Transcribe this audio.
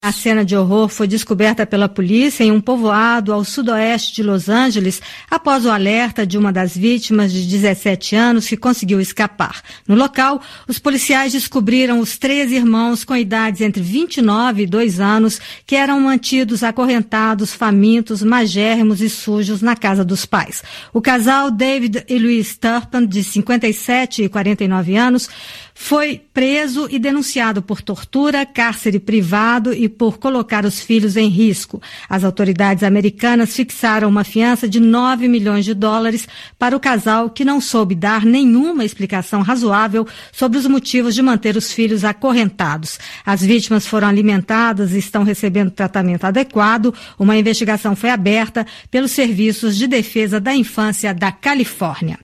A cena de horror foi descoberta pela polícia em um povoado ao sudoeste de Los Angeles após o alerta de uma das vítimas de 17 anos que conseguiu escapar. No local, os policiais descobriram os 3 irmãos com idades entre 29 e 2 anos que eram mantidos acorrentados, famintos, magérrimos e sujos na casa dos pais. O casal David e Louise Turpin, de 57 e 49 anos, foi preso e denunciado por tortura, cárcere privado e por colocar os filhos em risco. As autoridades americanas fixaram uma fiança de $9 milhões para o casal, que não soube dar nenhuma explicação razoável sobre os motivos de manter os filhos acorrentados. As vítimas foram alimentadas e estão recebendo tratamento adequado. Uma investigação foi aberta pelos Serviços de Defesa da Infância da Califórnia.